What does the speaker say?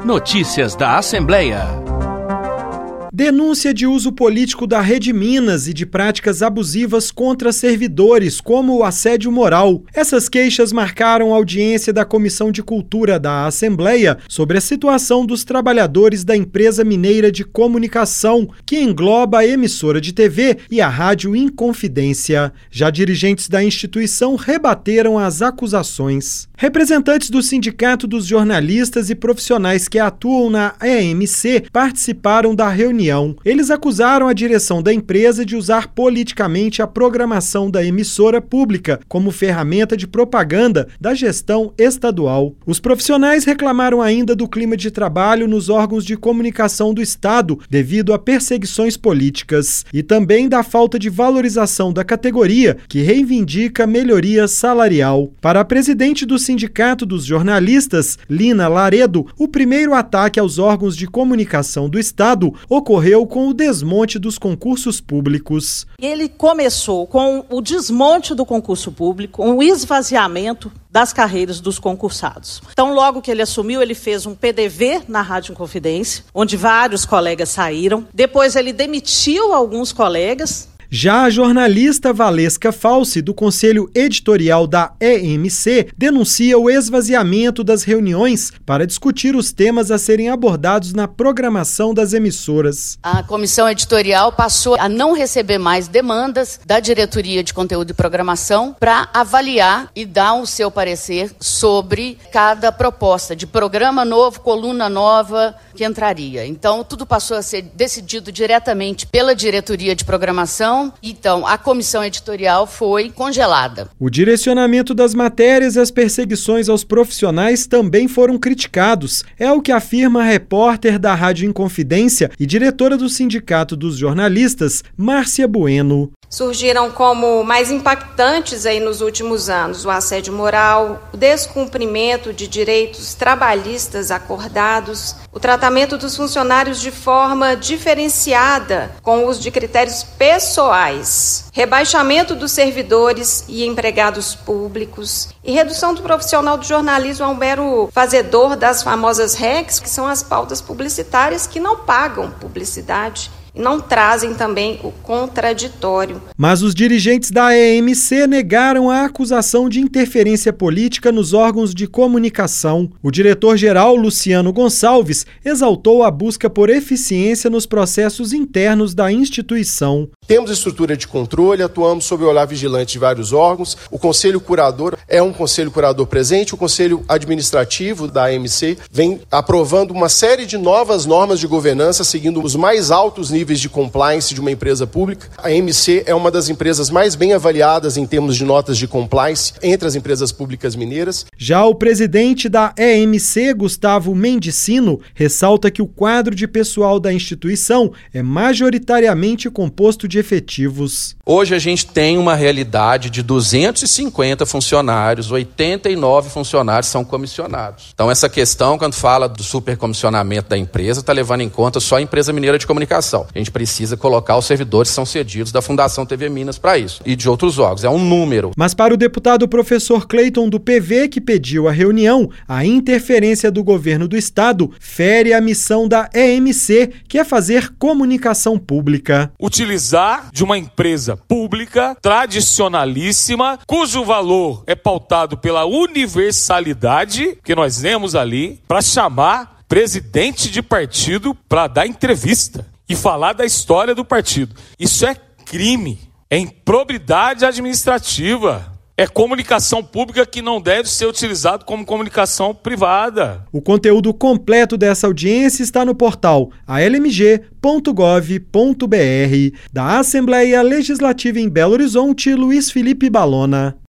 Notícias da Assembleia. Denúncia de uso político da Rede Minas e de práticas abusivas contra servidores, como o assédio moral. Essas queixas marcaram a audiência da Comissão de Cultura da Assembleia sobre a situação dos trabalhadores da empresa mineira de comunicação, que engloba a emissora de TV e a Rádio Inconfidência. Já dirigentes da instituição rebateram as acusações. Representantes do Sindicato dos Jornalistas e profissionais que atuam na EMC participaram da reunião. Eles acusaram a direção da empresa de usar politicamente a programação da emissora pública como ferramenta de propaganda da gestão estadual. Os profissionais reclamaram ainda do clima de trabalho nos órgãos de comunicação do Estado, devido a perseguições políticas, e também da falta de valorização da categoria, que reivindica melhoria salarial. Para a presidente do Sindicato dos Jornalistas, Lina Laredo, o primeiro ataque aos órgãos de comunicação do Estado ocorreu com o desmonte dos concursos públicos. Ele começou com o desmonte do concurso público, um esvaziamento das carreiras dos concursados. Então, logo que ele assumiu, ele fez um PDV na Rádio Inconfidência, onde vários colegas saíram. Depois ele demitiu alguns colegas. Já a jornalista Valesca Falsi, do Conselho Editorial da EMC, denuncia o esvaziamento das reuniões para discutir os temas a serem abordados na programação das emissoras. A comissão editorial passou a não receber mais demandas da diretoria de conteúdo e programação para avaliar e dar o seu parecer sobre cada proposta de programa novo, coluna nova que entraria. Então, tudo passou a ser decidido diretamente pela diretoria de programação. Então, a comissão editorial foi congelada. O direcionamento das matérias e as perseguições aos profissionais também foram criticados. É o que afirma a repórter da Rádio Inconfidência e diretora do Sindicato dos Jornalistas, Márcia Bueno. Surgiram como mais impactantes aí nos últimos anos o assédio moral, o descumprimento de direitos trabalhistas acordados, o tratamento dos funcionários de forma diferenciada com o uso de critérios pessoais, rebaixamento dos servidores e empregados públicos e redução do profissional do jornalismo a um mero fazedor das famosas RECs, que são as pautas publicitárias que não pagam publicidade e não trazem também o contraditório. Mas os dirigentes da EMC negaram a acusação de interferência política nos órgãos de comunicação. O diretor-geral, Luciano Gonçalves, exaltou a busca por eficiência nos processos internos da instituição. Temos estrutura de controle, atuamos sob o olhar vigilante de vários órgãos. O Conselho Curador é um Conselho Curador presente. O Conselho Administrativo da AMC vem aprovando uma série de novas normas de governança, seguindo os mais altos níveis de compliance de uma empresa pública. A AMC é uma das empresas mais bem avaliadas em termos de notas de compliance entre as empresas públicas mineiras. Já o presidente da EMC, Gustavo Mendicino, ressalta que o quadro de pessoal da instituição é majoritariamente composto de efetivos. Hoje a gente tem uma realidade de 250 funcionários, 89 funcionários são comissionados. Então essa questão, quando fala do supercomissionamento da empresa, está levando em conta só a empresa mineira de comunicação. A gente precisa colocar os servidores que são cedidos da Fundação TV Minas para isso e de outros órgãos. É um número. Mas para o deputado professor Cleiton do PV, que pediu a reunião, a interferência do governo do estado fere a missão da EMC, que é fazer comunicação pública. Utilizar de uma empresa pública, tradicionalíssima, cujo valor é pautado pela universalidade, que nós vemos ali, para chamar presidente de partido para dar entrevista e falar da história do partido. Isso é crime, é improbidade administrativa. É comunicação pública que não deve ser utilizado como comunicação privada. O conteúdo completo dessa audiência está no portal almg.gov.br. Da Assembleia Legislativa em Belo Horizonte, Luiz Felipe Balona.